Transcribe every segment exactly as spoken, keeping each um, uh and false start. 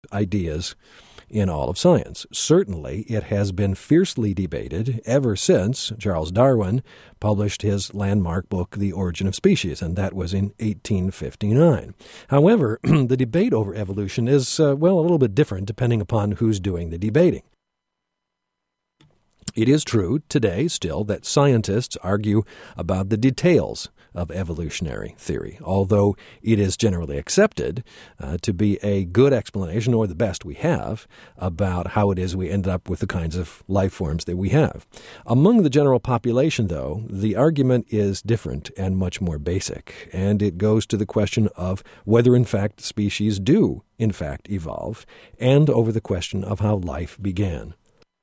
ideas in all of science. Certainly, it has been fiercely debated ever since Charles Darwin published his landmark book, The Origin of Species, and that was in eighteen fifty-nine. However, the debate over evolution is, uh, well, a little bit different depending upon who's doing the debating. It is true today still that scientists argue about the details of evolutionary theory, although it is generally accepted uh, to be a good explanation, or the best we have, about how it is we ended up with the kinds of life forms that we have. Among the general population, though, the argument is different and much more basic, and it goes to the question of whether, in fact, species do, in fact, evolve, and over the question of how life began.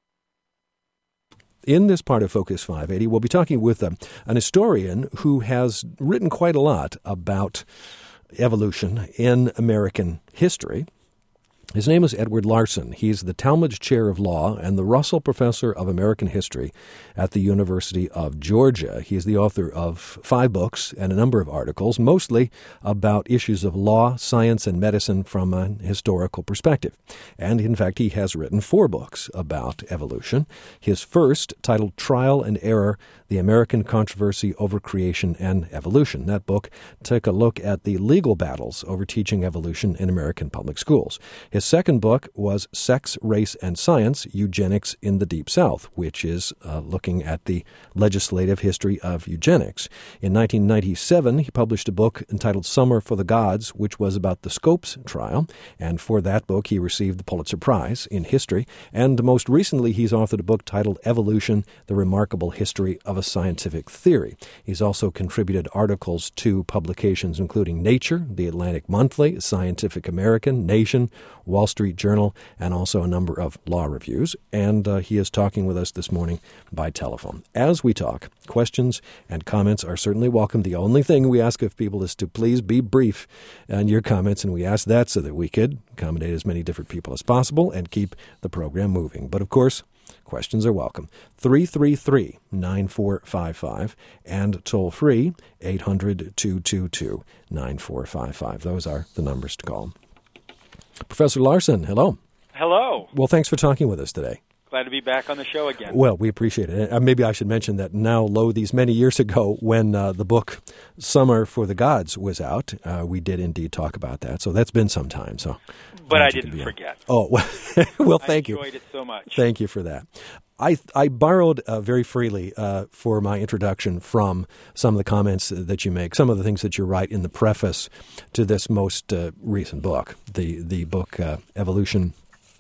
In this part of Focus five eighty, we'll be talking with um, an historian who has written quite a lot about evolution in American history. His name is Edward Larson. He's the Talmadge Chair of Law and the Russell Professor of American History at the University of Georgia. He is the author of five books and a number of articles, mostly about issues of law, science, and medicine from a historical perspective. And, in fact, he has written four books about evolution. His first, titled Trial and Error, The American Controversy Over Creation and Evolution. That book took a look at the legal battles over teaching evolution in American public schools. His second book was Sex, Race, and Science, Eugenics in the Deep South, which is uh, looking at the legislative history of eugenics. In nineteen ninety-seven, he published a book entitled Summer for the Gods, which was about the Scopes trial, and for that book he received the Pulitzer Prize in History. And most recently, he's authored a book titled Evolution, The Remarkable History of a Scientific Theory. He's also contributed articles to publications including Nature, The Atlantic Monthly, Scientific American, Nation, Wall Street Journal, and also a number of law reviews. And uh, he is talking with us this morning by telephone. As we talk, questions and comments are certainly welcome. The only thing we ask of people is to please be brief in your comments, and we ask that so that we could accommodate as many different people as possible and keep the program moving. But of course, questions are welcome. three three three, nine four five five and toll free eight hundred, two two two, nine four five five. Those are the numbers to call. Professor Larson, hello. Hello. Well, thanks for talking with us today. Glad to be back on the show again. Well, we appreciate it. Uh, maybe I should mention that now, lo, these many years ago, when uh, the book Summer for the Gods was out, uh, we did indeed talk about that. So that's been some time. So, but I didn't forget. Oh, well, well thank you. I enjoyed it so much. Thank you for that. I I borrowed uh, very freely uh, for my introduction from some of the comments that you make, some of the things that you write in the preface to this most uh, recent book, the the book uh, Evolution,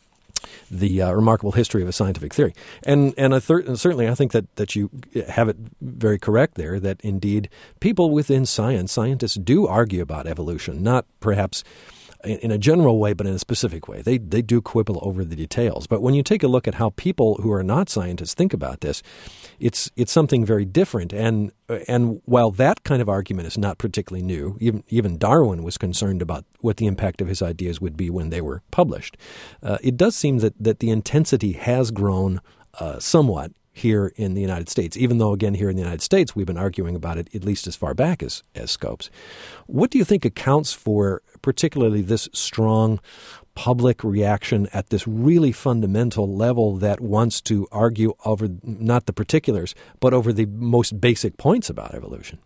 The uh, Remarkable History of a Scientific Theory. And and I thir- certainly I think that, that you have it very correct there, that indeed people within science, scientists do argue about evolution, not perhaps in a general way, but in a specific way. They they do quibble over the details. But when you take a look at how people who are not scientists think about this, it's it's something very different. And and while that kind of argument is not particularly new, even even Darwin was concerned about what the impact of his ideas would be when they were published. Uh, it does seem that, that the intensity has grown uh, somewhat here in the United States, even though, again, here in the United States, we've been arguing about it at least as far back as, as Scopes. What do you think accounts for particularly this strong public reaction at this really fundamental level that wants to argue over not the particulars, but over the most basic points about evolution?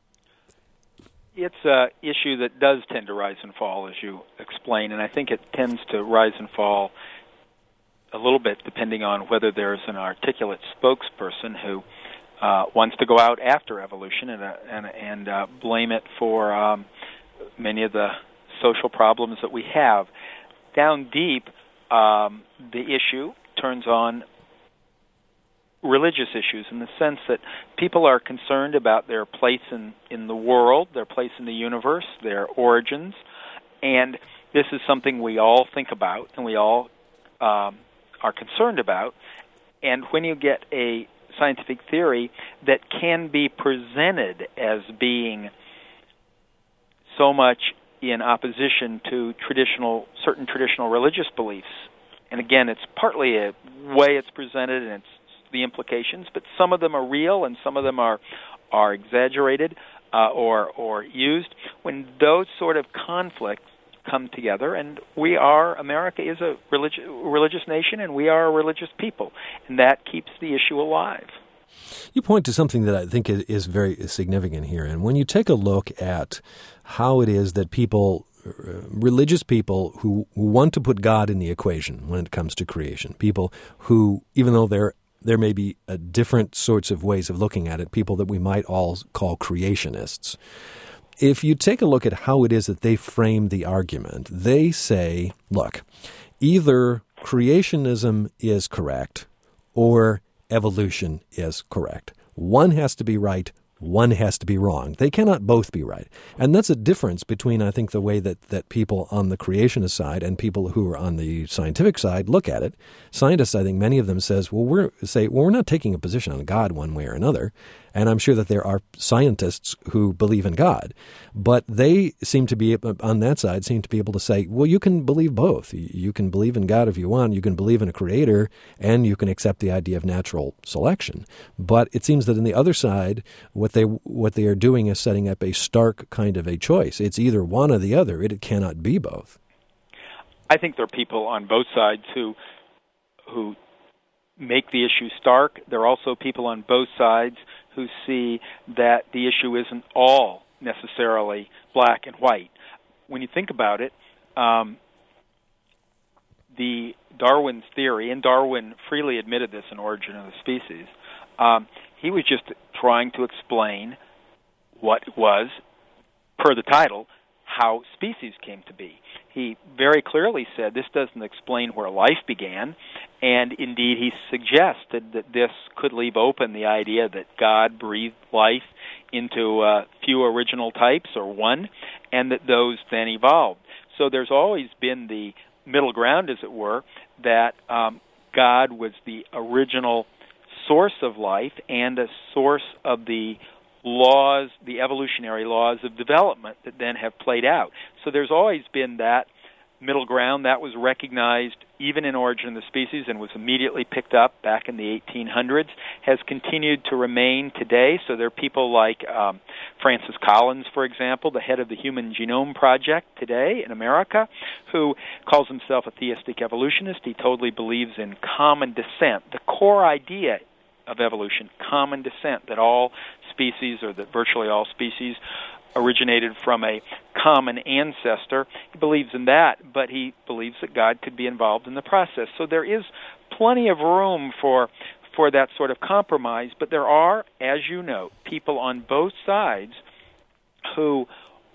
It's an issue that does tend to rise and fall, as you explain, and I think it tends to rise and fall a little bit depending on whether there's an articulate spokesperson who uh, wants to go out after evolution and, uh, and, and uh, blame it for um, many of the social problems that we have. Down deep, um, the issue turns on religious issues in the sense that people are concerned about their place in, in the world, their place in the universe, their origins, and this is something we all think about and we all um, are concerned about. And when you get a scientific theory that can be presented as being so much in opposition to traditional, certain traditional religious beliefs, and again, it's partly a way it's presented and it's the implications, but some of them are real and some of them are are exaggerated uh, or or used. When those sort of conflicts come together, and we are, America is a religi- religious nation, and we are a religious people, and that keeps the issue alive. You point to something that I think is, is very significant here, and when you take a look at how it is that people, uh, religious people who, who want to put God in the equation when it comes to creation, people who, even though they're there may be uh, different sorts of ways of looking at it, people that we might all call creationists. If you take a look at how it is that they frame the argument, they say, look, either creationism is correct or evolution is correct. One has to be right, one has to be wrong. They cannot both be right. And that's a difference between, I think, the way that, that people on the creationist side and people who are on the scientific side look at it. Scientists, I think many of them says, well, we're say, well, we're not taking a position on God one way or another. And I'm sure that there are scientists who believe in God. But they seem to be, on that side, seem to be able to say, well, you can believe both. You can believe in God if you want. You can believe in a creator, and you can accept the idea of natural selection. But it seems that on the other side, what they what they are doing is setting up a stark kind of a choice. It's either one or the other. It, it cannot be both. I think there are people on both sides who who make the issue stark. There are also people on both sides who see that the issue isn't all necessarily black and white. When you think about it, um, the Darwin's theory, and Darwin freely admitted this in Origin of the Species, um, he was just trying to explain what was, per the title, how species came to be. He very clearly said this doesn't explain where life began, and indeed he suggested that this could leave open the idea that God breathed life into a few original types, or one, and that those then evolved. So there's always been the middle ground, as it were, that um, God was the original source of life and a source of the laws, the evolutionary laws of development that then have played out. So there's always been that middle ground that was recognized even in Origin of the Species and was immediately picked up back in the eighteen hundreds, has continued to remain today. So there are people like um, Francis Collins, for example, the head of the Human Genome Project today in America, who calls himself a theistic evolutionist. He totally believes in common descent, the core idea of evolution, common descent, that all species, or that virtually all species, originated from a common ancestor. He believes in that, but he believes that God could be involved in the process. So there is plenty of room for for that sort of compromise, but there are, as you know, people on both sides who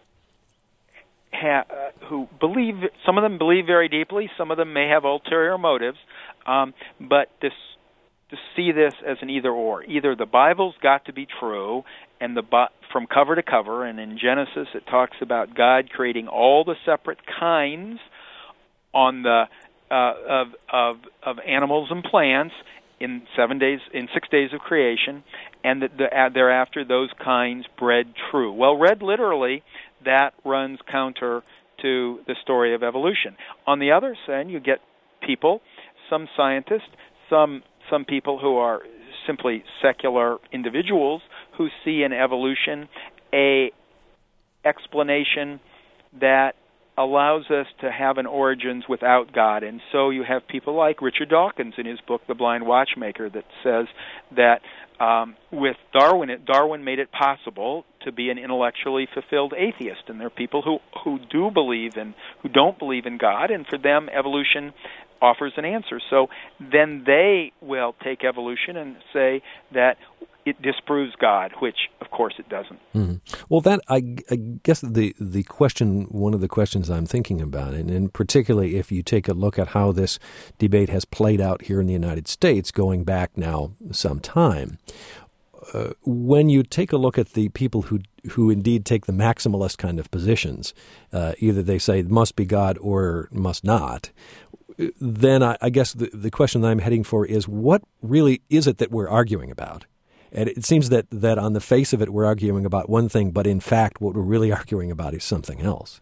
ha- uh, who believe, some of them believe very deeply, some of them may have ulterior motives, um, but this to see this as an either-or. Either the Bible's got to be true, and the from cover to cover, and in Genesis it talks about God creating all the separate kinds on the uh, of of of animals and plants in seven days, in six days of creation, and that the, uh, thereafter those kinds bred true. Well, read literally, that runs counter to the story of evolution. On the other side, you get people, some scientists, some some people who are simply secular individuals who see in evolution a explanation that allows us to have an origins without God. And so you have people like Richard Dawkins in his book, The Blind Watchmaker, that says that um, with Darwin, it, Darwin made it possible to be an intellectually fulfilled atheist. And there are people who, who do believe in, who don't believe in God, and for them evolution offers an answer. So then they will take evolution and say that it disproves God, which, of course, it doesn't. Mm-hmm. Well, that I, I guess the the question, one of the questions I'm thinking about, and, and particularly if you take a look at how this debate has played out here in the United States, going back now some time, uh, when you take a look at the people who who indeed take the maximalist kind of positions, uh, either they say it must be God or must not, then I, I guess the, the question that I'm heading for is, what really is it that we're arguing about? And it seems that, that on the face of it, we're arguing about one thing, but in fact, what we're really arguing about is something else.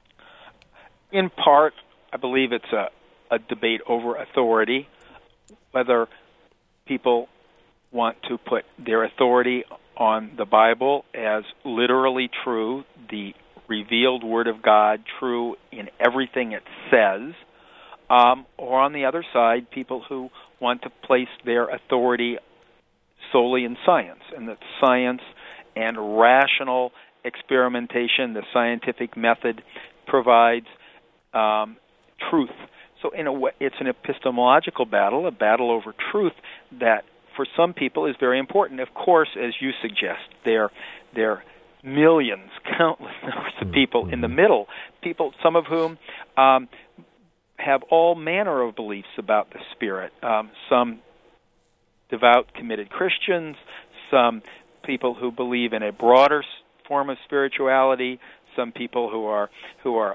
In part, I believe it's a, a debate over authority, whether people want to put their authority on the Bible as literally true, the revealed Word of God, true in everything it says, um, or on the other side, people who want to place their authority solely in science, and that science and rational experimentation, the scientific method, provides um, truth. So in a way, it's an epistemological battle, a battle over truth that for some people is very important. Of course, as you suggest, there, there are millions, countless numbers of people in the middle, people, some of whom um, have all manner of beliefs about the Spirit. Um, some devout, committed Christians, some people who believe in a broader form of spirituality, some people who are who are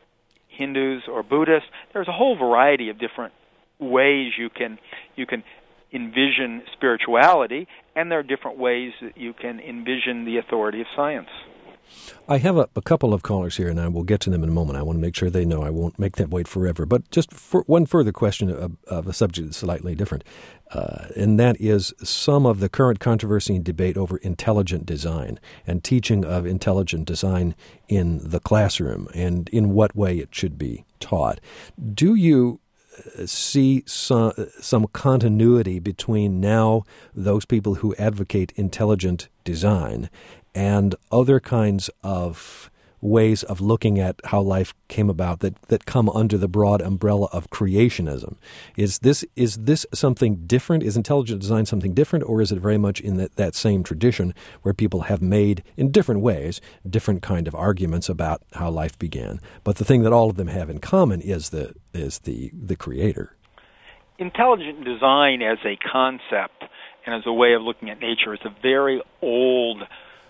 Hindus or Buddhists. There's a whole variety of different ways you can you can envision spirituality, and there are different ways that you can envision the authority of science. I have a, a couple of callers here, and I will get to them in a moment. I want to make sure they know I won't make them wait forever. But just for one further question of, of a subject that's slightly different, uh, and that is some of the current controversy and debate over intelligent design and teaching of intelligent design in the classroom and in what way it should be taught. Do you see some, some continuity between now those people who advocate intelligent design and other kinds of ways of looking at how life came about that, that come under the broad umbrella of creationism? Is this is this something different? Is intelligent design something different, or is it very much in that, that same tradition where people have made, in different ways, different kind of arguments about how life began? But the thing that all of them have in common is the is the, the creator. Intelligent design as a concept and as a way of looking at nature is a very old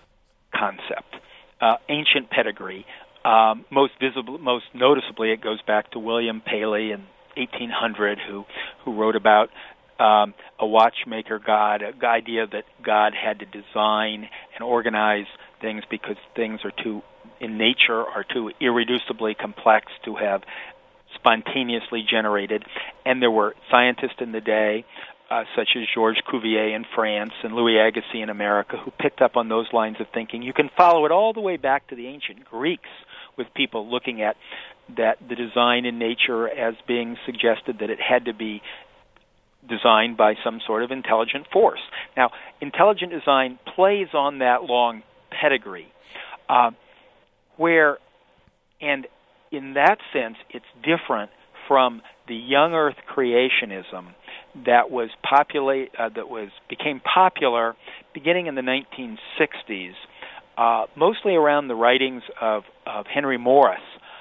concept, uh, ancient pedigree. Um, most visible, most noticeably, it goes back to William Paley in eighteen hundred, who who wrote about um, a watchmaker god, an idea that God had to design and organize things because things are too, in nature, are too irreducibly complex to have spontaneously generated. And there were scientists in the day, Uh, such as Georges Cuvier in France and Louis Agassiz in America, who picked up on those lines of thinking. You can follow it all the way back to the ancient Greeks, with people looking at that the design in nature as being suggested that it had to be designed by some sort of intelligent force. Now, intelligent design plays on that long pedigree, uh, where, and in that sense, it's different from the young Earth creationism that was populate uh, that was became popular beginning in the nineteen sixties, uh, mostly around the writings of, of Henry Morris,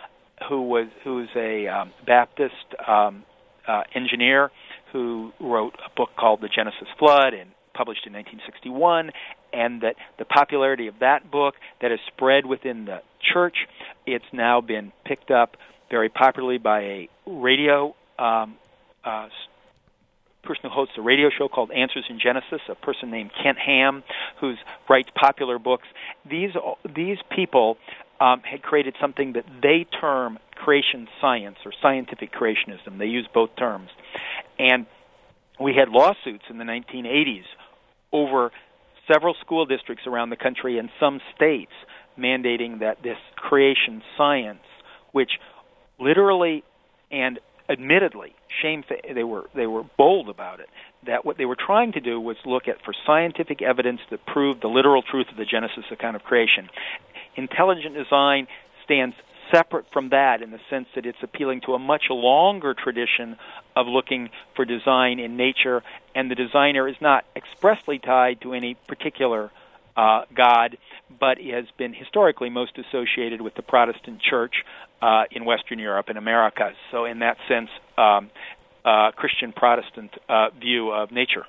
who was who's a um, Baptist um, uh, engineer who wrote a book called The Genesis Flood and published in nineteen sixty-one, and that the popularity of that book that has spread within the church, it's now been picked up very popularly by a radio um, uh, person who hosts a radio show called Answers in Genesis, a person named Kent Ham, who writes popular books. These these people um, had created something that they term creation science or scientific creationism. They use both terms. And we had lawsuits in the nineteen eighties over several school districts around the country and some states mandating that this creation science, which literally and admittedly, shame they were they were bold about it, that what they were trying to do was look at for scientific evidence that proved the literal truth of the Genesis account of creation. Intelligent design stands separate from that in the sense that it's appealing to a much longer tradition of looking for design in nature, and the designer is not expressly tied to any particular uh, God, but it has been historically most associated with the Protestant Church uh, in Western Europe and America. So in that sense, um, uh, Christian Protestant uh, view of nature.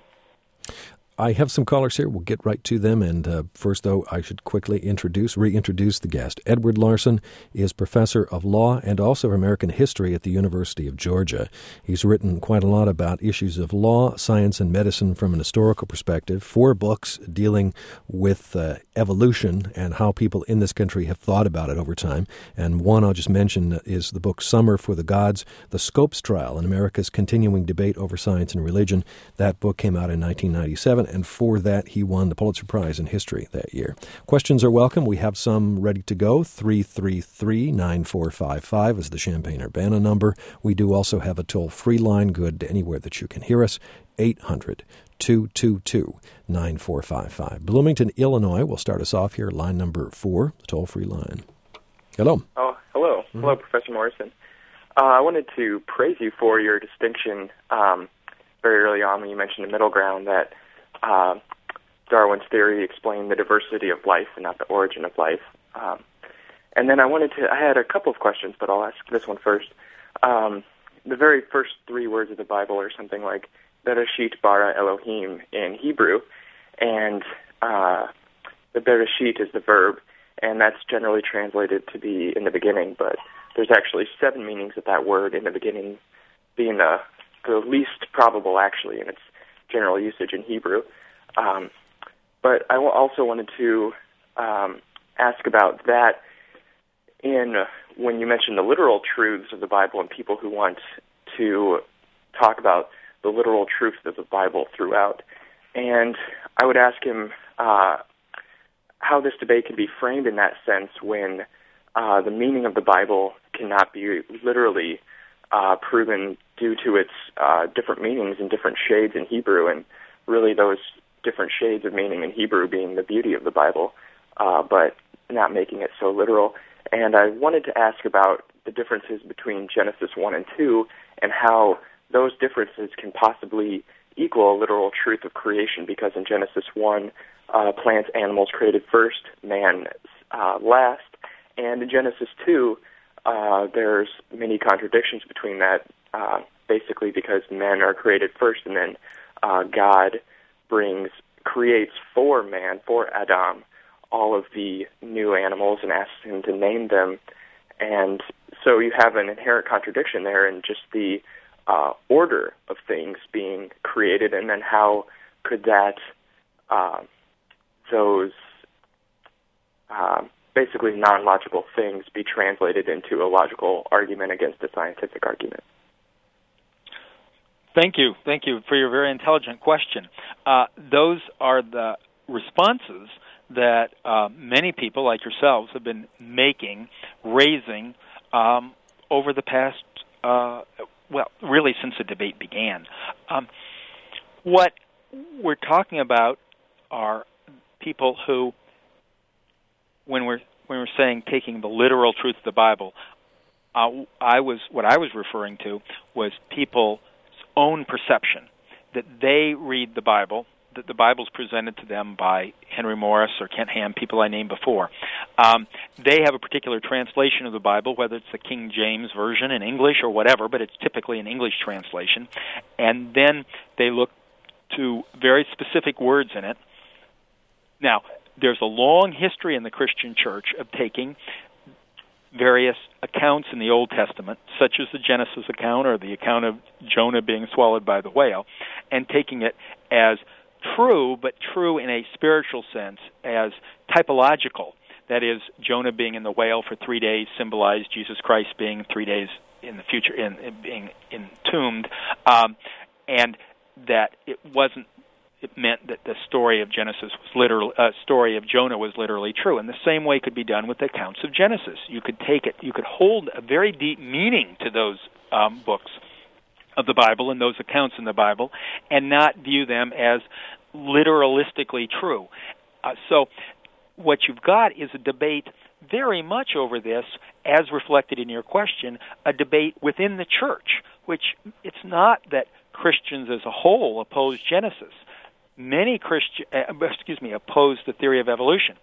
I have some callers here. We'll get right to them. And uh, first, though, I should quickly introduce, reintroduce the guest. Edward Larson is professor of law and also of American history at the University of Georgia. He's written quite a lot about issues of law, science, and medicine from an historical perspective. Four books dealing with uh, evolution and how people in this country have thought about it over time. And one I'll just mention is the book Summer for the Gods, The Scopes Trial in America's Continuing Debate Over Science and Religion. That book came out in nineteen ninety-seven. and for that he won the Pulitzer Prize in History that year. Questions are welcome. We have some ready to go. three three three, nine four five five is the Champaign-Urbana number. We do also have a toll-free line, good anywhere that you can hear us, eight hundred, two two two, nine four five five. Bloomington, Illinois will start us off here, line number four, the toll-free line. Hello. Oh, hello. Mm-hmm. Hello, Professor Morrison. Uh, I wanted to praise you for your distinction um, very early on when you mentioned the middle ground that uh, Darwin's theory explained the diversity of life and not the origin of life. Um, and then I wanted to, I had a couple of questions, but I'll ask this one first. Um, the very first three words of the Bible are something like Bereshit bara Elohim in Hebrew, and uh, the Bereshit is the verb, and that's generally translated to be in the beginning, but there's actually seven meanings of that word, in the beginning being the, the least probable, actually, in its general usage in Hebrew. Um, but I also wanted to um, ask about that in uh, when you mentioned the literal truths of the Bible and people who want to talk about the literal truths of the Bible throughout. And I would ask him uh, how this debate can be framed in that sense when uh, the meaning of the Bible cannot be literally uh, proven due to its uh, different meanings and different shades in Hebrew, and really those different shades of meaning in Hebrew being the beauty of the Bible, uh, but not making it so literal. And I wanted to ask about the differences between Genesis one and two and how those differences can possibly equal a literal truth of creation, because in Genesis one, uh, plants, animals created first, man uh, last, and in Genesis two, uh, there's many contradictions between that, uh, basically because men are created first, and then uh, God brings, creates for man, for Adam, all of the new animals and asks him to name them. And so you have an inherent contradiction there in just the uh, order of things being created, and then how could that, uh, those uh, basically non-logical things be translated into a logical argument against a scientific argument? Thank you. Thank you for your very intelligent question. Uh, those are the responses that uh, many people like yourselves have been making, raising um, over the past, uh, well, really since the debate began. Um, what we're talking about are people who, when we're when we're saying taking the literal truth of the Bible, uh, I was what I was referring to was people's own perception that they read the Bible, that the Bible's presented to them by Henry Morris or Kent Ham, people I named before. Um, they have a particular translation of the Bible, whether it's the King James Version in English or whatever, but it's typically an English translation. And then they look to very specific words in it. Now, there's a long history in the Christian church of taking various accounts in the Old Testament, such as the Genesis account or the account of Jonah being swallowed by the whale, and taking it as true, but true in a spiritual sense, as typological. That is, Jonah being in the whale for three days symbolized Jesus Christ being three days in the future, in, in being entombed, um, and that it wasn't. It meant that the story of Genesis was literally, uh, story of Jonah was literally true. And the same way could be done with the accounts of Genesis. You could take it, you could hold a very deep meaning to those um, books of the Bible and those accounts in the Bible, and not view them as literalistically true. Uh, so what you've got is a debate very much over this, as reflected in your question, a debate within the church, which it's not that Christians as a whole oppose Genesis. Many Christian, uh, excuse me, oppose the theory of evolution,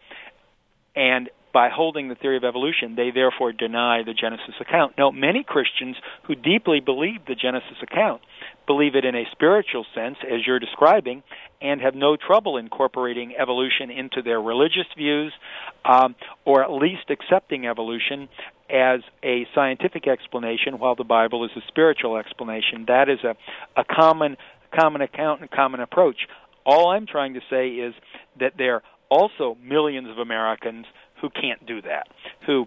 and by holding the theory of evolution, they therefore deny the Genesis account. No, many Christians who deeply believe the Genesis account believe it in a spiritual sense, as you're describing, and have no trouble incorporating evolution into their religious views, um, or at least accepting evolution as a scientific explanation, while the Bible is a spiritual explanation. That is a, a common common account and common approach. All I'm trying to say is that there are also millions of Americans who can't do that, who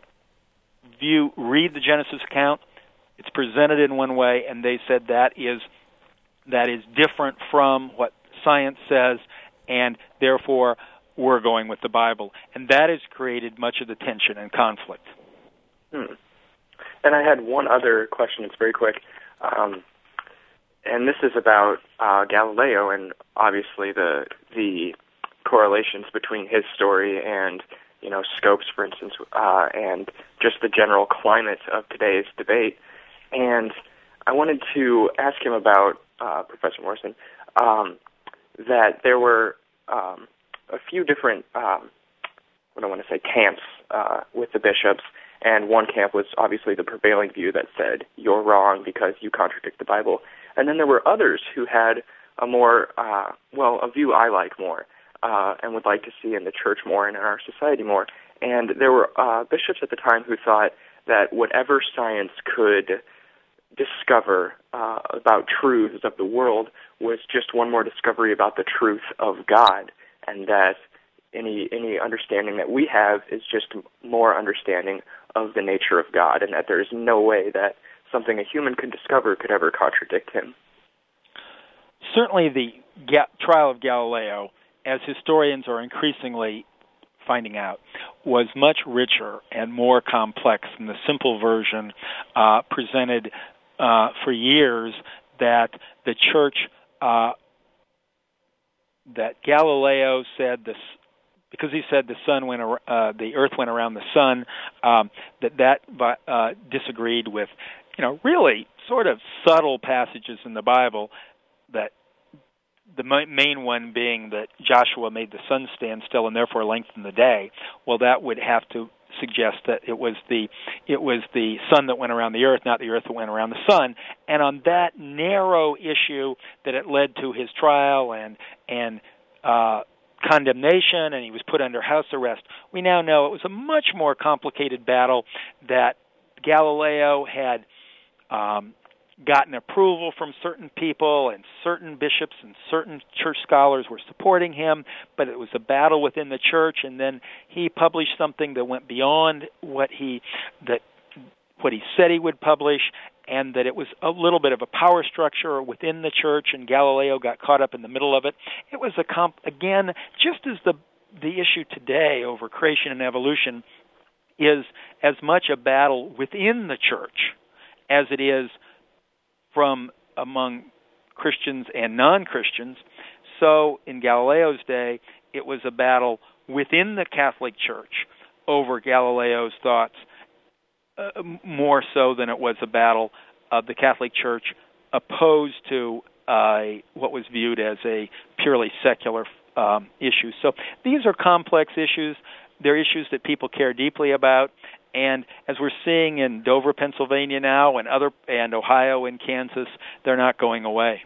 view, read the Genesis account, it's presented in one way, and they said that is that is different from what science says, and therefore we're going with the Bible. And that has created much of the tension and conflict. Hmm. And I had one other question. It's very quick. Um, and this is about uh, Galileo and obviously the the correlations between his story and, you know, Scopes, for instance, uh, and just the general climate of today's debate. And I wanted to ask him about, uh, Professor Morrison, um, that there were um, a few different, um, what do I want to say, camps uh, with the bishops, and one camp was obviously the prevailing view that said, you're wrong because you contradict the Bible. And then there were others who had a more, uh, well, a view I like more, uh, and would like to see in the church more and in our society more. And there were uh, bishops at the time who thought that whatever science could discover uh, about truths of the world was just one more discovery about the truth of God, and that any any understanding that we have is just more understanding of the nature of God, and that there is no way that something a human could discover could ever contradict him. Certainly the Ga- trial of Galileo, as historians are increasingly finding out, was much richer and more complex than the simple version uh, presented uh, for years that the church, uh, that Galileo said this, because he said the sun went, uh, the earth went around the sun, um, that that uh, disagreed with, you know, really sort of subtle passages in the Bible, that the main one being that Joshua made the sun stand still and therefore lengthened the day. Well, that would have to suggest that it was the it was the sun that went around the earth, not the earth that went around the sun. And on that narrow issue, that it led to his trial and and uh, condemnation, and he was put under house arrest. We now know it was a much more complicated battle, that Galileo had um, gotten approval from certain people, and certain bishops and certain church scholars were supporting him, but it was a battle within the church, and then he published something that went beyond what he that what he said he would publish, and that it was a little bit of a power structure within the church, and Galileo got caught up in the middle of it. It was a comp again, just as the the issue today over creation and evolution is as much a battle within the church as it is from among Christians and non-Christians. So in Galileo's day, it was a battle within the Catholic Church over Galileo's thoughts, uh, more so than it was a battle of the Catholic Church opposed to uh, what was viewed as a purely secular um, issue. So these are complex issues. They're issues that people care deeply about. And as we're seeing in Dover, Pennsylvania now, and other and Ohio and Kansas, they're not going away.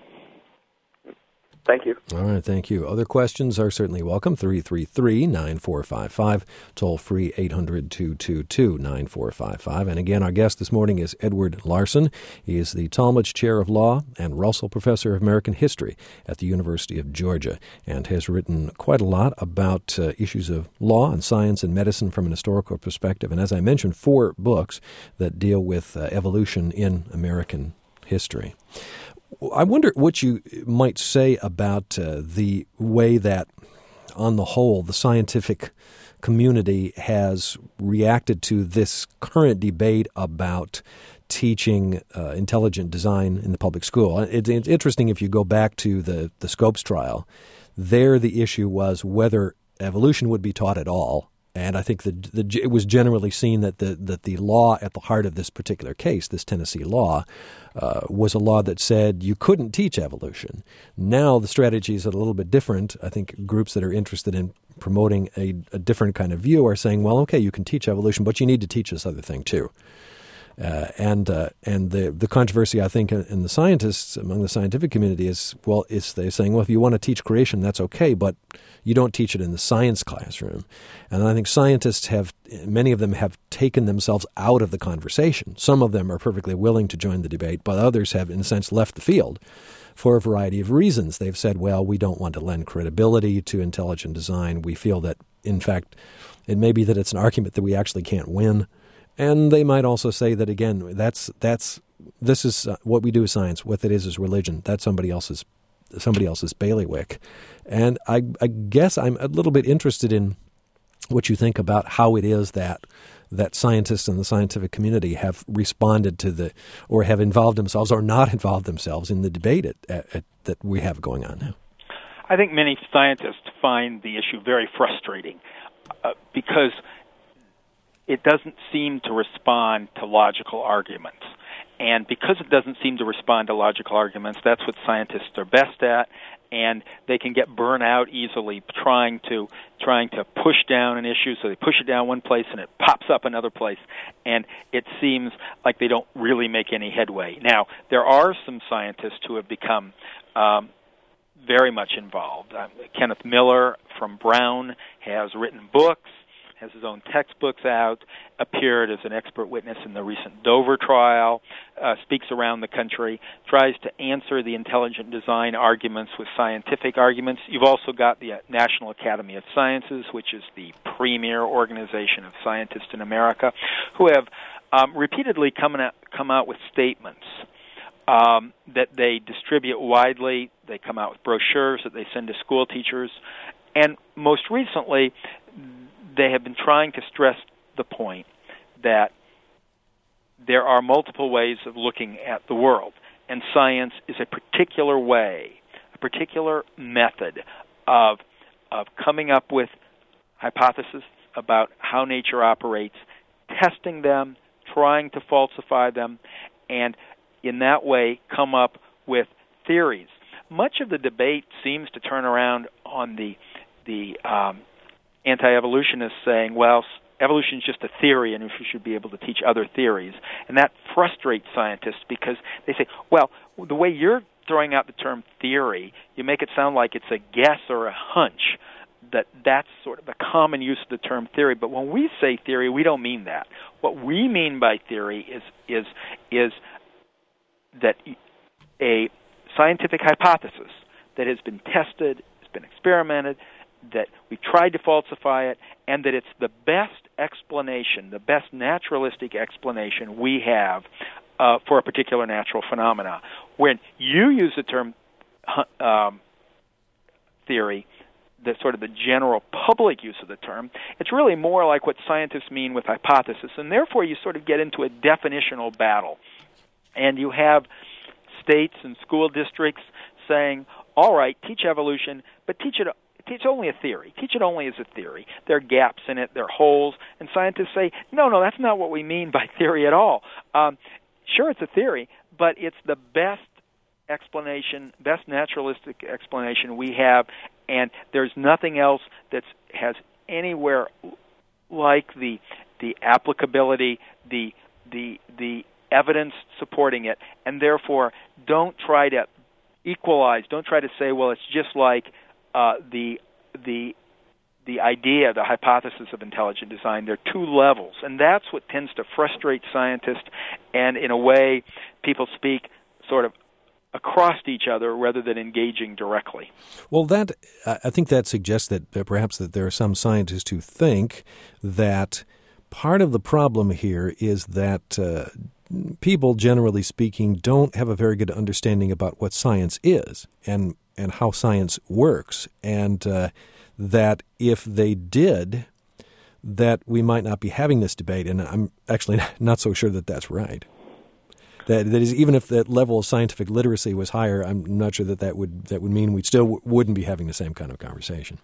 Thank you. All right, thank you. Other questions are certainly welcome. three three three, nine four five five, toll free eight hundred, two two two, nine four five five. And again, our guest this morning is Edward Larson. He is the Talmadge Chair of Law and Russell Professor of American History at the University of Georgia, and has written quite a lot about uh, issues of law and science and medicine from an historical perspective. And as I mentioned, four books that deal with uh, evolution in American history. I wonder what you might say about uh, the way that, on the whole, the scientific community has reacted to this current debate about teaching uh, intelligent design in the public school. It, it's interesting if you go back to the, the Scopes trial. There the issue was whether evolution would be taught at all. And I think the, the, it was generally seen that the that the law at the heart of this particular case, this Tennessee law, uh, was a law that said you couldn't teach evolution. Now the strategy is a little bit different. I think groups that are interested in promoting a, a different kind of view are saying, well, okay, you can teach evolution, but you need to teach this other thing too. Uh, and uh, and the the controversy, I think, in the scientists, among the scientific community is, well, it's they're saying, well, if you want to teach creation, that's okay, but you don't teach it in the science classroom. And I think scientists have, many of them have taken themselves out of the conversation. Some of them are perfectly willing to join the debate, but others have, in a sense, left the field for a variety of reasons. They've said, well, we don't want to lend credibility to intelligent design. We feel that, in fact, it may be that it's an argument that we actually can't win. And they might also say that, again, that's that's this is uh, what we do is science. What it is is religion. That's somebody else's somebody else's bailiwick. And I, I guess I'm a little bit interested in what you think about how it is that that scientists in the scientific community have responded to the, or have involved themselves or not involved themselves in the debate at, at, at, that we have going on now. I think many scientists find the issue very frustrating uh, because it doesn't seem to respond to logical arguments. And because it doesn't seem to respond to logical arguments, that's what scientists are best at, and they can get burnt out easily trying to trying to push down an issue. So they push it down one place and it pops up another place, and it seems like they don't really make any headway. Now, there are some scientists who have become um, very much involved. Uh, Kenneth Miller from Brown has written books, has his own textbooks out, appeared as an expert witness in the recent Dover trial, uh, speaks around the country, tries to answer the intelligent design arguments with scientific arguments. You've also got the National Academy of Sciences, which is the premier organization of scientists in America, who have um, repeatedly come out, come out with statements um, that they distribute widely. They come out with brochures that they send to school teachers. And most recently, they have been trying to stress the point that there are multiple ways of looking at the world, and science is a particular way, a particular method of of coming up with hypotheses about how nature operates, testing them, trying to falsify them, and in that way come up with theories. Much of the debate seems to turn around on the the um, anti-evolutionists saying, well, evolution is just a theory and we should be able to teach other theories. And that frustrates scientists because they say, well, the way you're throwing out the term theory, you make it sound like it's a guess or a hunch, that that's sort of a common use of the term theory. But when we say theory, we don't mean that. What we mean by theory is is is that a scientific hypothesis that has been tested, has been experimented, that we tried to falsify it, and that it's the best explanation, the best naturalistic explanation we have uh, for a particular natural phenomena. When you use the term um, theory, the sort of the general public use of the term, it's really more like what scientists mean with hypothesis, and therefore you sort of get into a definitional battle. And you have states and school districts saying, all right, teach evolution, but teach it Teach only a theory. Teach it only as a theory. There are gaps in it. There are holes. And scientists say, no, no, that's not what we mean by theory at all. Um, sure, it's a theory, but it's the best explanation, best naturalistic explanation we have, and there's nothing else that has anywhere like the the applicability, the the the evidence supporting it, and therefore don't try to equalize. Don't try to say, well, it's just like Uh, the the the idea, the hypothesis of intelligent design. There are two levels, and that's what tends to frustrate scientists, and in a way, people speak sort of across each other rather than engaging directly. Well, that I think that suggests that perhaps that there are some scientists who think that part of the problem here is that uh, people, generally speaking, don't have a very good understanding about what science is and and how science works, and uh, that if they did, that we might not be having this debate. And I'm actually not so sure that that's right. That that is, even if that level of scientific literacy was higher, I'm not sure that that would that would mean we still w- wouldn't be having the same kind of conversation.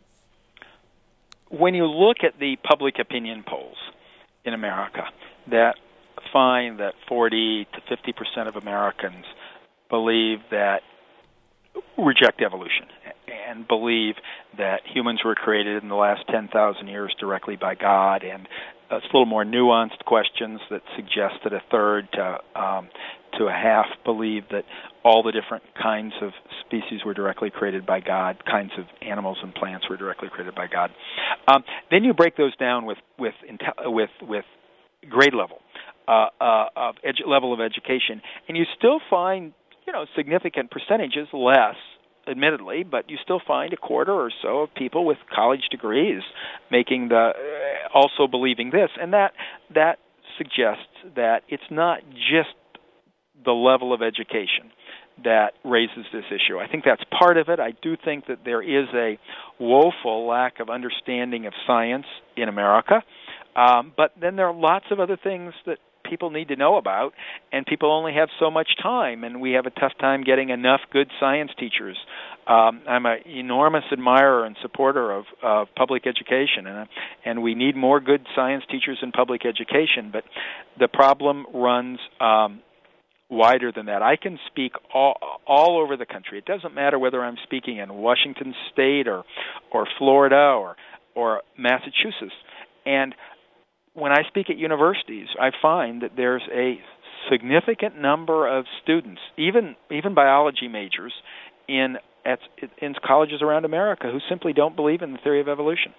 When you look at the public opinion polls in America that find that forty to fifty percent of Americans believe that reject evolution and believe that humans were created in the last ten thousand years directly by God, and it's a little more nuanced questions that suggest that a third to um, to a half believe that all the different kinds of species were directly created by God, kinds of animals and plants were directly created by God. Um, then you break those down with with with with grade level uh, uh, of edu- level of education, and you still find, you know, significant percentages, less, admittedly, but you still find a quarter or so of people with college degrees making the uh, also believing this, and that that suggests that it's not just the level of education that raises this issue. I think that's part of it. I do think that there is a woeful lack of understanding of science in America, um, but then there are lots of other things that people need to know about, and people only have so much time, and we have a tough time getting enough good science teachers. Um, I'm an enormous admirer and supporter of, of public education, and, and we need more good science teachers in public education, but the problem runs um, wider than that. I can speak all, all over the country. It doesn't matter whether I'm speaking in Washington State or, or Florida or, or Massachusetts, and when I speak at universities, I find that there's a significant number of students, even even biology majors, in at in colleges around America who simply don't believe in the theory of evolution.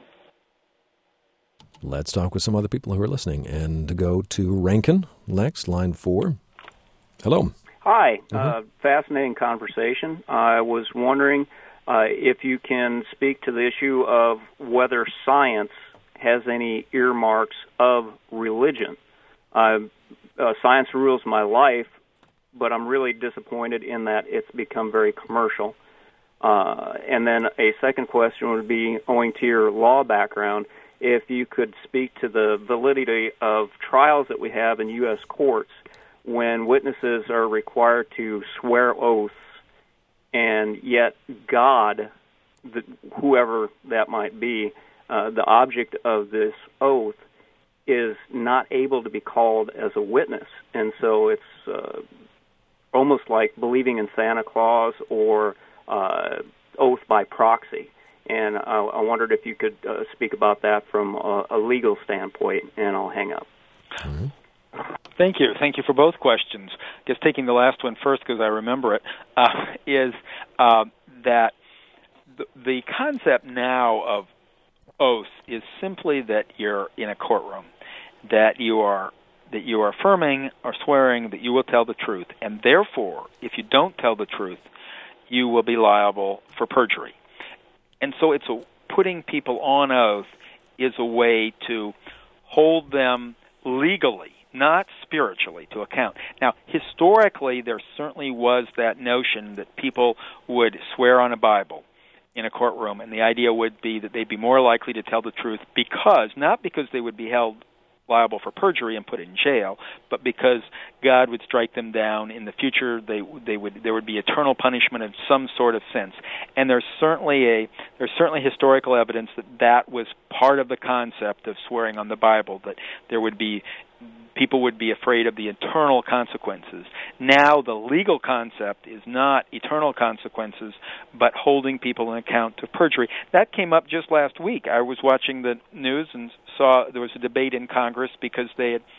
Let's talk with some other people who are listening, and go to Rankin next, line four. Hello. Hi. Mm-hmm. Uh, fascinating conversation. I was wondering uh, if you can speak to the issue of whether science has any earmarks of religion. Uh, uh, science rules my life, but I'm really disappointed in that it's become very commercial. Uh, and then a second question would be, owing to your law background, if you could speak to the validity of trials that we have in U S courts when witnesses are required to swear oaths, and yet God, the, whoever that might be, Uh, the object of this oath is not able to be called as a witness. And so it's uh, almost like believing in Santa Claus or uh, oath by proxy. And I, I wondered if you could uh, speak about that from a, a legal standpoint, and I'll hang up. Mm-hmm. Thank you. Thank you for both questions. Just taking the last one first because I remember it, uh, is uh, that the, the concept now of oath is simply that you're in a courtroom, that you are that you are affirming or swearing that you will tell the truth, and therefore, if you don't tell the truth, you will be liable for perjury. And so, it's a, putting people on oath is a way to hold them legally, not spiritually, to account. Now, historically, there certainly was that notion that people would swear on a Bible in a courtroom, and the idea would be that they'd be more likely to tell the truth because, not because they would be held liable for perjury and put in jail, but because God would strike them down in the future. They they would there would be eternal punishment in some sort of sense. And there's certainly a there's certainly historical evidence that that was part of the concept of swearing on the Bible, that there would be people would be afraid of the eternal consequences. Now the legal concept is not eternal consequences, but holding people in account of perjury. That came up just last week. I was watching the news and saw there was a debate in Congress because they had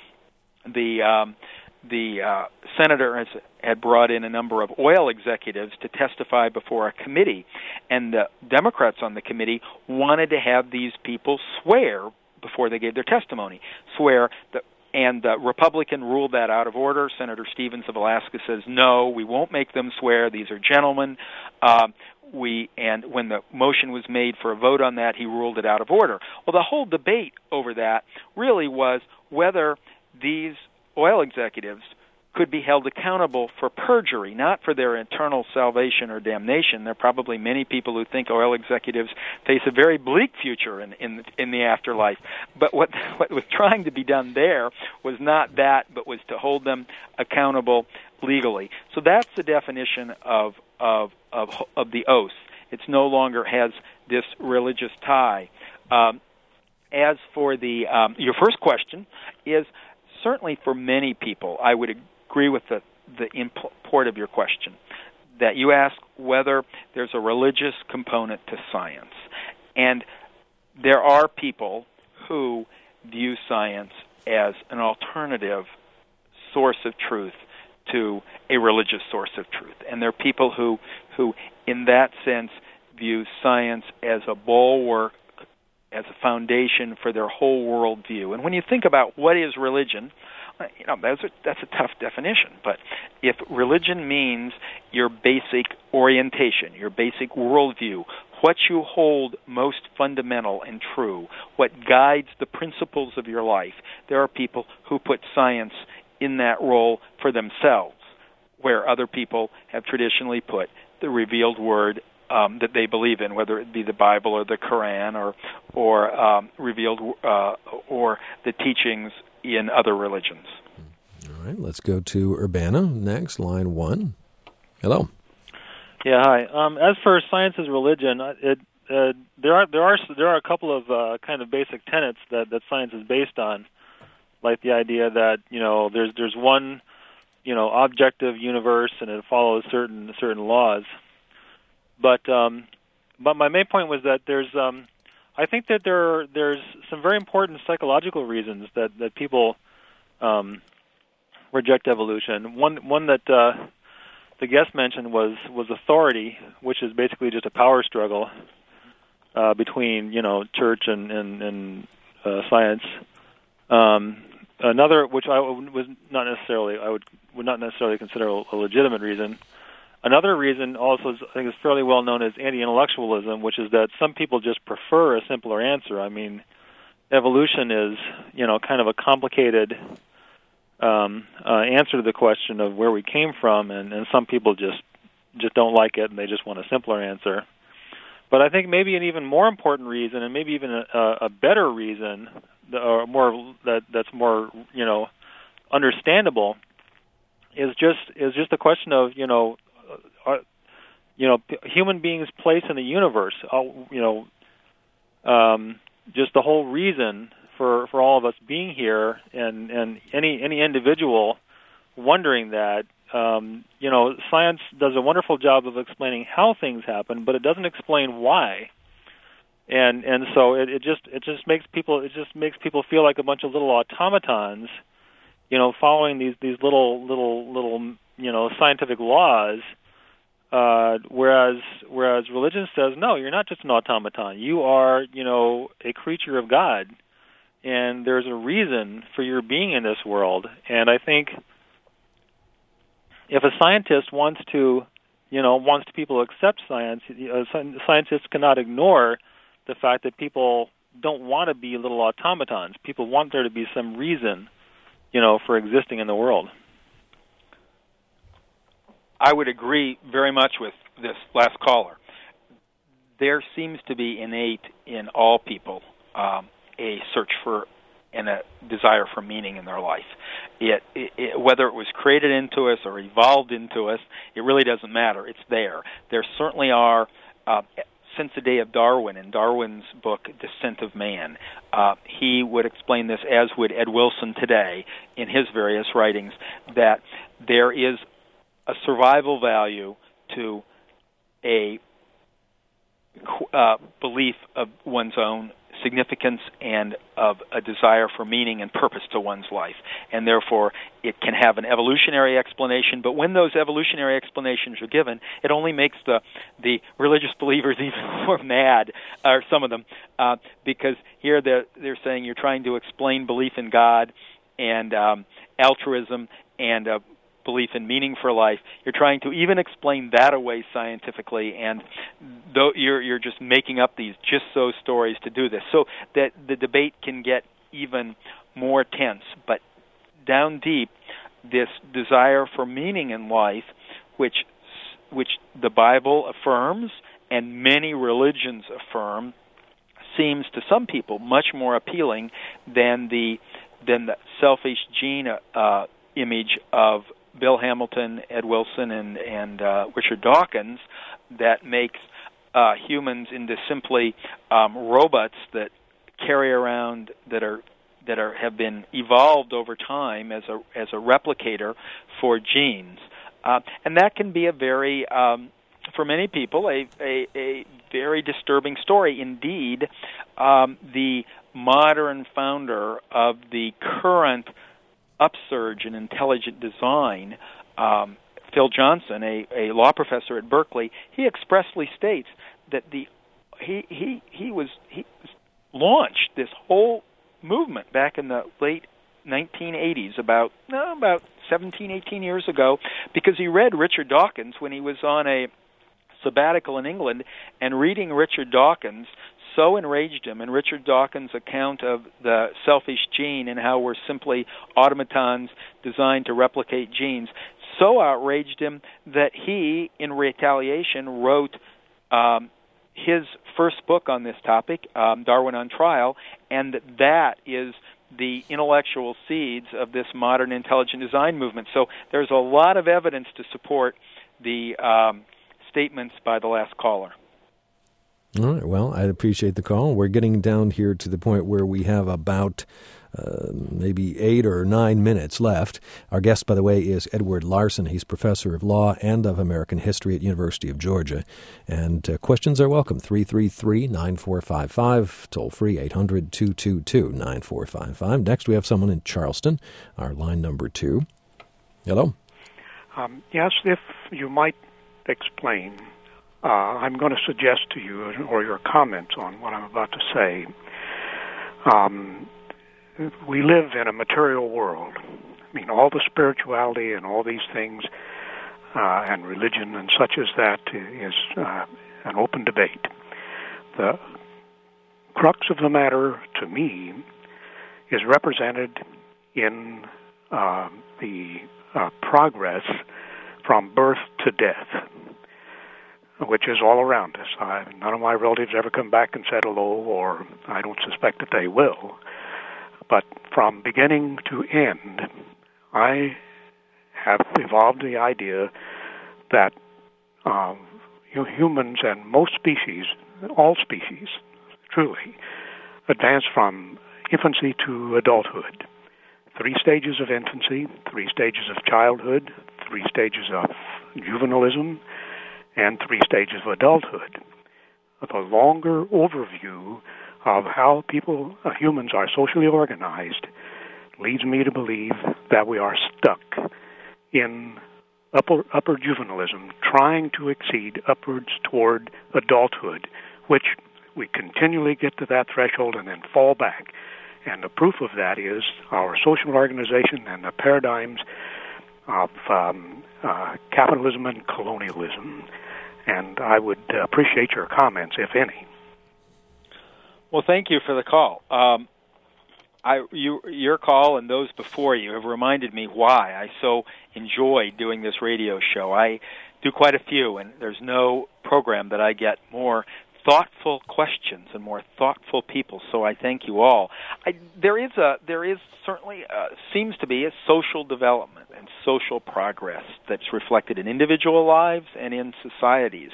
the um, the uh, senator has, had brought in a number of oil executives to testify before a committee, and the Democrats on the committee wanted to have these people swear before they gave their testimony, swear that. And the Republican ruled that out of order. Senator Stevens of Alaska says, no, we won't make them swear. These are gentlemen. Uh, we and when the motion was made for a vote on that, he ruled it out of order. Well, the whole debate over that really was whether these oil executives could be held accountable for perjury, not for their eternal salvation or damnation. There are probably many people who think oil executives face a very bleak future in in, in the afterlife. But what what was trying to be done there was not that, but was to hold them accountable legally. So that's the definition of of of, of the oath. It's no longer has this religious tie. Um, as for the um, your first question is certainly for many people, I would agree with the, the import of your question, that you ask whether there's a religious component to science. And there are people who view science as an alternative source of truth to a religious source of truth. And there are people who, who in that sense, view science as a bulwark, as a foundation for their whole worldview. And when you think about what is religion, you know, that's a, that's a tough definition. But if religion means your basic orientation, your basic worldview, what you hold most fundamental and true, what guides the principles of your life, there are people who put science in that role for themselves. where other people have traditionally put the revealed word um, that they believe in, whether it be the Bible or the Quran or or um, revealed uh, or the teachings in other religions. All right, let's go to Urbana next, line one. Hello. Yeah, hi. Um, as for science as religion, it, uh, there are there are there are a couple of uh, kind of basic tenets that, that science is based on, like the idea that you know there's there's one you know objective universe and it follows certain certain laws. But um, but my main point was that there's um, I think that there there's some very important psychological reasons that that people um, reject evolution. One one that uh, the guest mentioned was was authority, which is basically just a power struggle uh, between you know church and and, and uh, science. Um, another, which I was not necessarily I would would not necessarily consider a legitimate reason. Another reason also is, I think is fairly well known as anti-intellectualism, which is that some people just prefer a simpler answer. I mean, evolution is, you know, kind of a complicated um, uh, answer to the question of where we came from, and, and some people just just don't like it, and they just want a simpler answer. But I think maybe an even more important reason, and maybe even a, a better reason, or more that that's more, you know, understandable, is just is just the question of, you know, Are, you know, p- human beings' place in the universe. Uh, you know, um, just the whole reason for, for all of us being here, and, and any any individual wondering that. Um, you know, science does a wonderful job of explaining how things happen, but it doesn't explain why. And and so it, it just it just makes people it just makes people feel like a bunch of little automatons, you know, following these these little little little you know scientific laws. Uh, whereas, whereas religion says, no, you're not just an automaton. You are, you know, a creature of God, and there's a reason for your being in this world. And I think if a scientist wants to, you know, wants people to accept science, uh, scientists cannot ignore the fact that people don't want to be little automatons. People want there to be some reason, you know, for existing in the world. I would agree very much with this last caller. There seems to be innate in all people um, a search for and a desire for meaning in their life. It, it, it, whether it was created into us or evolved into us, it really doesn't matter. It's there. There certainly are, uh, since the day of Darwin, in Darwin's book, Descent of Man, uh, he would explain this, as would Ed Wilson today in his various writings, that there is a survival value to a uh, belief of one's own significance and of a desire for meaning and purpose to one's life. And therefore, it can have an evolutionary explanation, but when those evolutionary explanations are given, it only makes the, the religious believers even more mad, or some of them, uh, because here they're, they're saying you're trying to explain belief in God and um, altruism and uh, belief in meaning for life. You're trying to even explain that away scientifically, and though you're you're just making up these just so stories to do this, so that the debate can get even more tense. But down deep, this desire for meaning in life, which which the Bible affirms and many religions affirm, seems to some people much more appealing than the than the selfish gene uh, image of Bill Hamilton, Ed Wilson, and, and uh, Richard Dawkins, that makes uh, humans into simply um, robots that carry around, that are that are have been evolved over time as a as a replicator for genes, uh, and that can be a very um, for many people a, a a very disturbing story indeed. Um, the modern founder of the current upsurge in intelligent design, um, Phil Johnson, a, a law professor at Berkeley, he expressly states that the he he he was he launched this whole movement back in the late nineteen eighties, about no, about seventeen, eighteen years ago, because he read Richard Dawkins when he was on a sabbatical in England, and reading Richard Dawkins so enraged him, and Richard Dawkins' account of the selfish gene and how we're simply automatons designed to replicate genes so outraged him that he, in retaliation, wrote um, his first book on this topic, um, Darwin on Trial, and that is the intellectual seeds of this modern intelligent design movement. So there's a lot of evidence to support the um, statements by the last caller. All right, well, I appreciate the call. We're getting down here to the point where we have about uh, maybe eight or nine minutes left. Our guest, by the way, is Edward Larson. He's professor of law and of American history at University of Georgia. And uh, questions are welcome. three three three, nine four five five, toll free eight hundred, two two two, nine four five five. Next, we have someone in Charleston, our line number two. Hello. Um, yes, if you might explain, uh, I'm going to suggest to you, or your comments on what I'm about to say. Um, we live in a material world. I mean, all the spirituality and all these things, uh, and religion and such as that is uh, an open debate. The crux of the matter, to me, is represented in uh, the uh, progress from birth to death, which is all around us. I, none of my relatives ever come back and said hello, or I don't suspect that they will. But from beginning to end, I have evolved the idea that um, humans and most species, all species, truly, advance from infancy to adulthood. Three stages of infancy, three stages of childhood, three stages of juvenilism, and three stages of adulthood. The longer overview of how people, uh, humans are socially organized, leads me to believe that we are stuck in upper, upper juvenilism, trying to exceed upwards toward adulthood, which we continually get to that threshold and then fall back. And the proof of that is our social organization and the paradigms of um, uh, capitalism and colonialism. And I would uh, appreciate your comments, if any. Well, thank you for the call. Um, I, you, your call and those before you have reminded me why I so enjoy doing this radio show. I do quite a few, and there's no program that I get more thoughtful questions and more thoughtful people. So I thank you all. I, there is a there is certainly uh, seems to be a social development and social progress that's reflected in individual lives and in societies.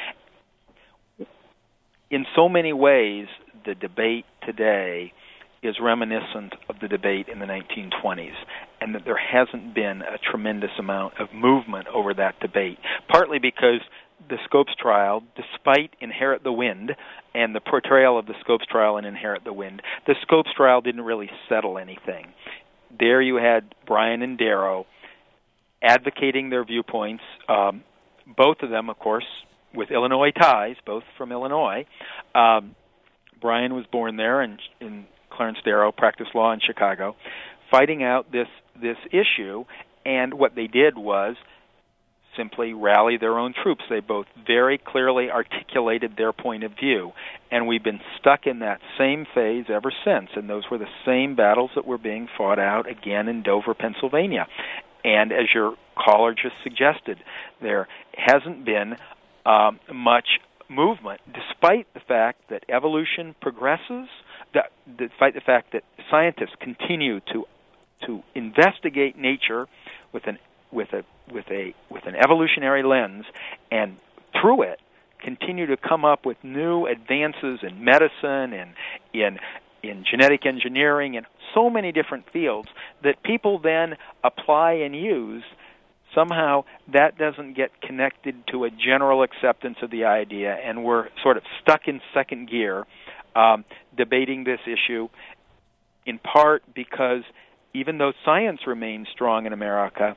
In so many ways, the debate today is reminiscent of the debate in the nineteen twenties, and that there hasn't been a tremendous amount of movement over that debate, partly because the Scopes trial, despite Inherit the Wind and the portrayal of the Scopes trial in Inherit the Wind, the Scopes trial didn't really settle anything. There you had Brian and Darrow advocating their viewpoints, um, both of them, of course, with Illinois ties, both from Illinois. Um, Brian was born there, and, and Clarence Darrow practiced law in Chicago, fighting out this this issue, and what they did was simply rally their own troops. They both very clearly articulated their point of view, and we've been stuck in that same phase ever since, and those were the same battles that were being fought out again in Dover, Pennsylvania. And as your caller just suggested, there hasn't been um, much movement, despite the fact that evolution progresses, that, despite the fact that scientists continue to to investigate nature with an with a with a with an evolutionary lens, and through it continue to come up with new advances in medicine and in in genetic engineering and so many different fields that people then apply and use. Somehow that doesn't get connected to a general acceptance of the idea, and we're sort of stuck in second gear um, debating this issue, in part because even though science remains strong in America,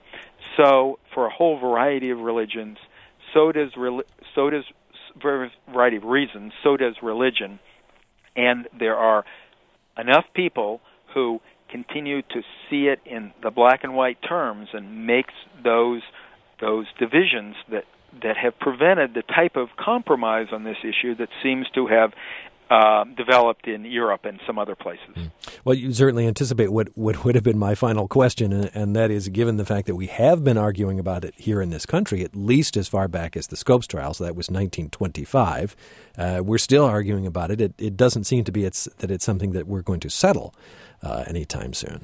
so for a whole variety of religions, so does so does for a variety of reasons, so does religion, and there are enough people who continue to see it in the black and white terms and makes those those divisions that that have prevented the type of compromise on this issue that seems to have uh, developed in Europe and some other places. Mm. Well, you certainly anticipate what, what would have been my final question, and, and that is, given the fact that we have been arguing about it here in this country, at least as far back as the Scopes trials, that was nineteen twenty-five, uh, we're still arguing about it. It, it doesn't seem to be it's, that it's something that we're going to settle uh, anytime soon.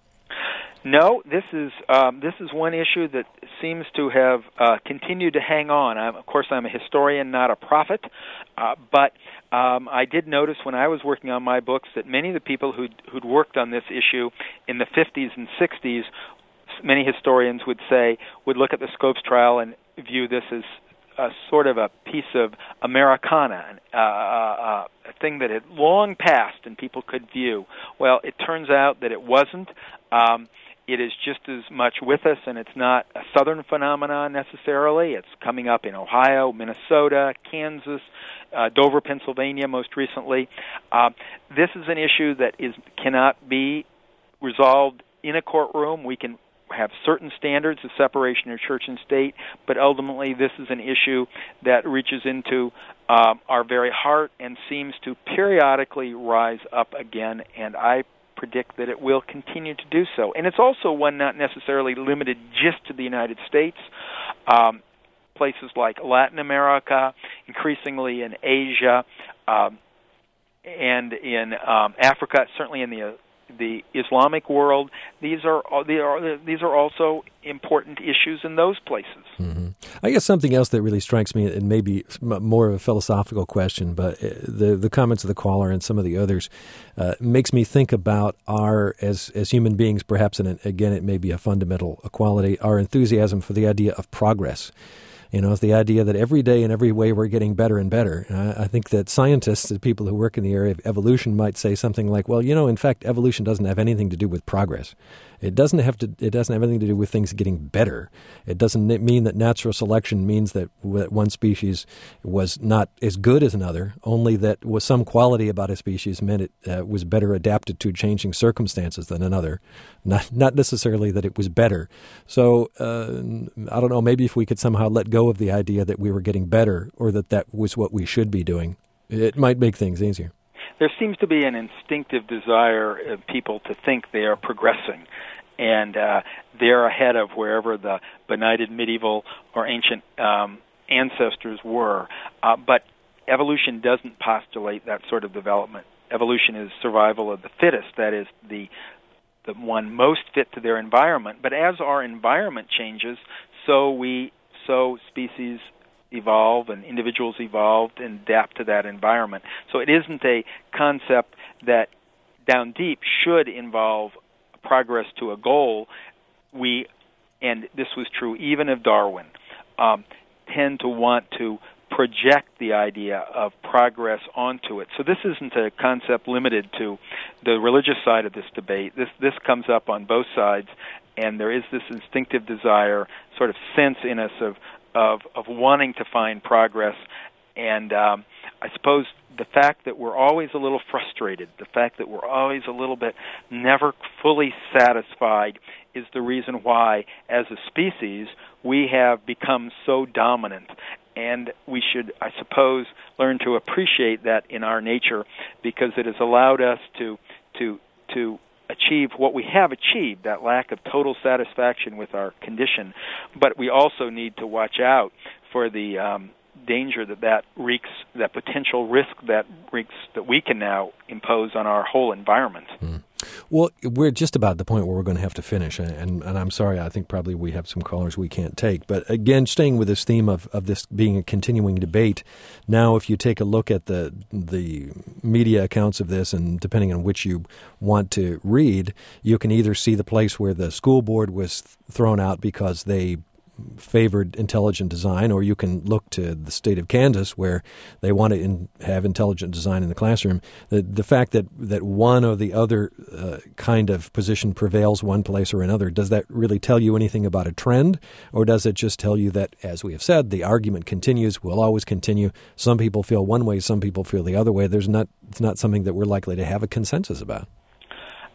No, this is um, this is one issue that seems to have uh, continued to hang on. I'm, of course, I'm a historian, not a prophet, uh, but um, I did notice when I was working on my books that many of the people who'd, who'd worked on this issue in the fifties and sixties, many historians would say, would look at the Scopes trial and view this as a sort of a piece of Americana, uh, uh, a thing that had long passed and people could view. Well, it turns out that it wasn't. Um, It is just as much with us, and it's not a southern phenomenon necessarily. It's coming up in Ohio, Minnesota, Kansas, uh, Dover, Pennsylvania most recently. Uh, this is an issue that is cannot be resolved in a courtroom. We can have certain standards of separation of church and state, but ultimately this is an issue that reaches into uh, our very heart and seems to periodically rise up again, and I predict that it will continue to do so. And it's also one not necessarily limited just to the United States. Um, places like Latin America, increasingly in Asia, um, and in um, Africa, certainly in the uh, the Islamic world. These are, they are these are also important issues in those places. Mm-hmm. I guess something else that really strikes me, and maybe more of a philosophical question, but the the comments of the caller and some of the others uh, makes me think about our, as as human beings, perhaps, and again, it may be a fundamental quality, our enthusiasm for the idea of progress. You know, it's the idea that every day in every way we're getting better and better. Uh, I think that scientists and people who work in the area of evolution might say something like, well, you know, in fact, evolution doesn't have anything to do with progress. It doesn't have to. It doesn't have anything to do with things getting better. It doesn't mean that natural selection means that one species was not as good as another. Only that was some quality about a species meant it uh, was better adapted to changing circumstances than another. Not not necessarily that it was better. So uh, I don't know. Maybe if we could somehow let go of the idea that we were getting better, or that that was what we should be doing, it might make things easier. There seems to be an instinctive desire of people to think they are progressing, and uh, they're ahead of wherever the benighted medieval or ancient um, ancestors were. Uh, but evolution doesn't postulate that sort of development. Evolution is survival of the fittest, that is, the the one most fit to their environment. But as our environment changes, so we so species evolve and individuals evolve and adapt to that environment. So it isn't a concept that down deep should involve progress to a goal. We, and this was true even of Darwin, um, tend to want to project the idea of progress onto it. So this isn't a concept limited to the religious side of this debate. This this comes up on both sides, and there is this instinctive desire, sort of sense in us of Of, of wanting to find progress, and um, I suppose the fact that we're always a little frustrated, the fact that we're always a little bit never fully satisfied, is the reason why, as a species, we have become so dominant. And we should, I suppose, learn to appreciate that in our nature, because it has allowed us to to to achieve what we have achieved, that lack of total satisfaction with our condition. But we also need to watch out for the um, danger that that wreaks, that potential risk that wreaks, that we can now impose on our whole environment. Mm. Well, we're just about the point where we're going to have to finish, and, and I'm sorry, I think probably we have some callers we can't take. But again, staying with this theme of, of this being a continuing debate, now if you take a look at the the media accounts of this, and depending on which you want to read, you can either see the place where the school board was thrown out because they favored intelligent design, or you can look to the state of Kansas where they want to in, have intelligent design in the classroom. The the fact that, that one or the other uh, kind of position prevails one place or another, does that really tell you anything about a trend, or does it just tell you that, as we have said, the argument continues, will always continue? Some people feel one way, some people feel the other way. There's not it's not something that we're likely to have a consensus about.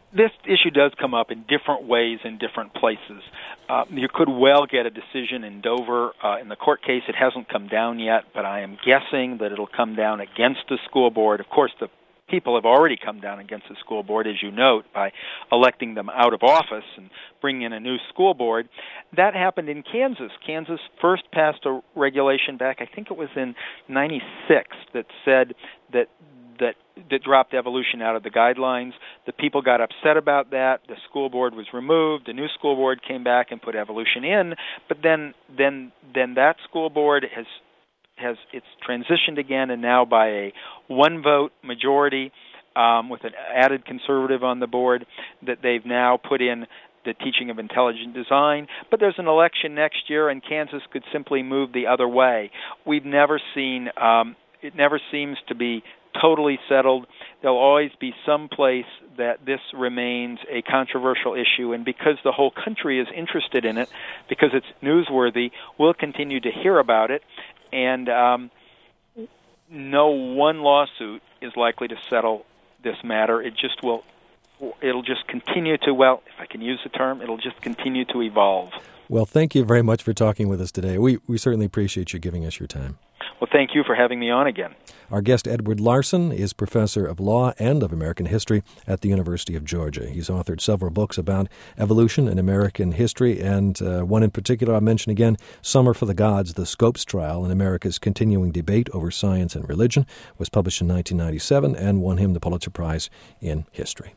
this issue does come up in different ways in different places. Uh, you could well get a decision in Dover uh, in the court case. It hasn't come down yet, but I am guessing that it'll come down against the school board. Of course, the people have already come down against the school board, as you note, by electing them out of office and bringing in a new school board. That happened in Kansas. Kansas first passed a regulation back, I think it was in ninety-six, that said that that that dropped evolution out of the guidelines. The people got upset about that. The school board was removed. The new school board came back and put evolution in. But then then then that school board has has it's transitioned again, and now by a one-vote majority um, with an added conservative on the board, that they've now put in the teaching of intelligent design. But there's an election next year, and Kansas could simply move the other way. We've never seen, um, it never seems to be totally settled. There'll always be some place that this remains a controversial issue, and because the whole country is interested in it, because it's newsworthy, we'll continue to hear about it, and um, no one lawsuit is likely to settle this matter. It just will, it'll just continue to, well, if I can use the term, it'll just continue to evolve. Well, thank you very much for talking with us today. We we certainly appreciate you giving us your time. Well, thank you for having me on again. Our guest, Edward Larson, is professor of law and of American history at the University of Georgia. He's authored several books about evolution in American history, and uh, one in particular I'll mention again, Summer for the Gods, The Scopes Trial in America's Continuing Debate Over Science and Religion, was published in nineteen ninety-seven and won him the Pulitzer Prize in History.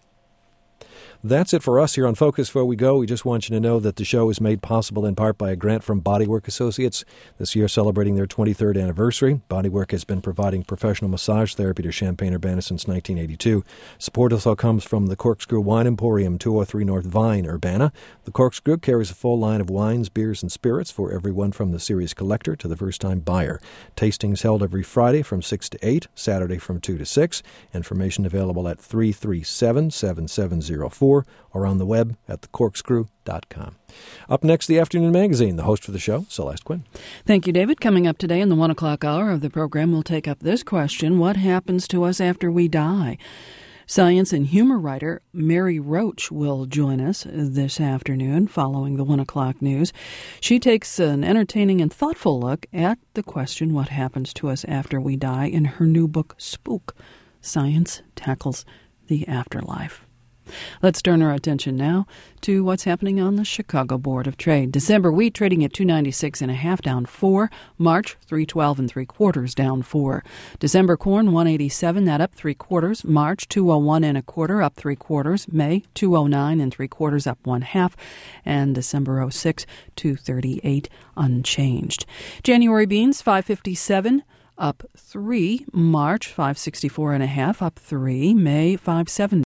That's it for us here on Focus. Before we go, we just want you to know that the show is made possible in part by a grant from Bodywork Associates, this year celebrating their twenty-third anniversary. Bodywork has been providing professional massage therapy to Champaign-Urbana since nineteen eighty-two. Support also comes from the Corkscrew Wine Emporium, two oh three North Vine, Urbana. The Corkscrew carries a full line of wines, beers, and spirits for everyone from the serious collector to the first-time buyer. Tastings held every Friday from six to eight, Saturday from two to six. Information available at three three seven, seven seven zero four. Or on the web at the corkscrew dot com. Up next, the Afternoon Magazine. The host for the show, Celeste Quinn. Thank you, David. Coming up today in the one o'clock hour of the program, we'll take up this question: what happens to us after we die? Science and humor writer Mary Roach will join us this afternoon following the one o'clock news. She takes an entertaining and thoughtful look at the question, what happens to us after we die, in her new book, Spook. Science Tackles the Afterlife. Let's turn our attention now to what's happening on the Chicago Board of Trade. December wheat trading at two ninety-six and a half, down four. March three twelve and three quarters, down four. December corn one eighty-seven, that up three quarters. March two oh one and a quarter, up three quarters. May two oh nine and three quarters, up one half. And December oh six two thirty-eight, unchanged. January beans five fifty-seven. Up three. March five sixty-four and a half, up three. May five seventy.